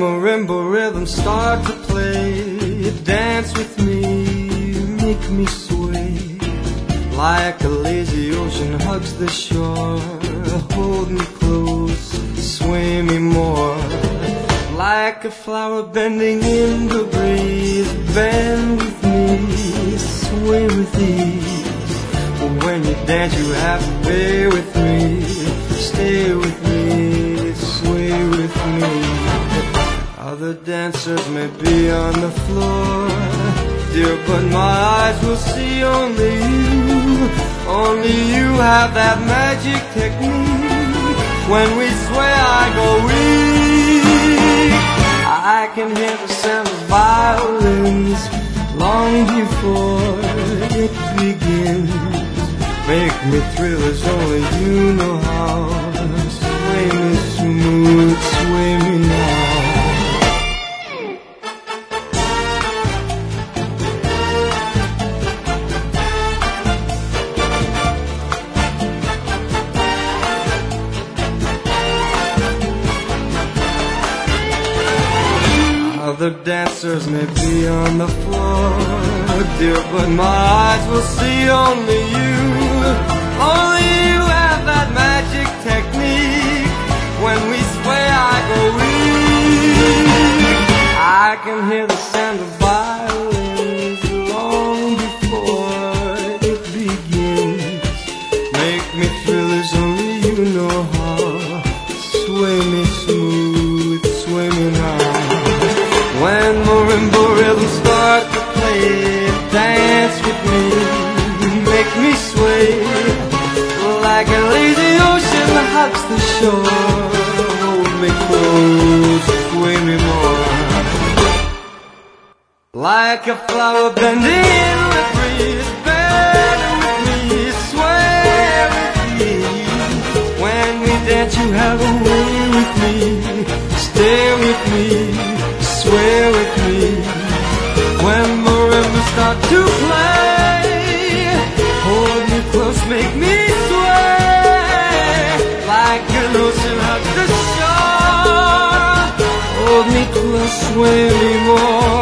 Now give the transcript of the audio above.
marimba rhythms start to play, dance with me, make me sway. Like a lazy ocean hugs the shore, hold me close, sway me more. Like a flower bending in the breeze, bend with me, sway with ease. When you dance you have to be with me, stay with me, sway with me. Other dancers may be on the floor, dear, but my eyes will see only you. Only you have that magic technique. When we sway I go weak. I can hear the sound of violins long before it begins. Make me thrill as only you know how. Sway me smooth, sway me now. Other dancers may be on the floor, dear, but my eyes will see only you. Only you have that magic technique. When we sway I go weak. I can hear the sound of violins long before it begins. Make me thrill as only you know how. Sway me smooth, sway me now. When marimba rhythms start to play, dance with me, make me sway. Like a lazy ocean hugs the shore, hold me close, sway me more. Like a flower bending in the breeze, bend with me, sway with me. When we dance you have a way with me, stay with me, sway with me. When marimbas start to play, hold me close, make me sway. Like an ocean hugs the shore, hold me close, sway me more.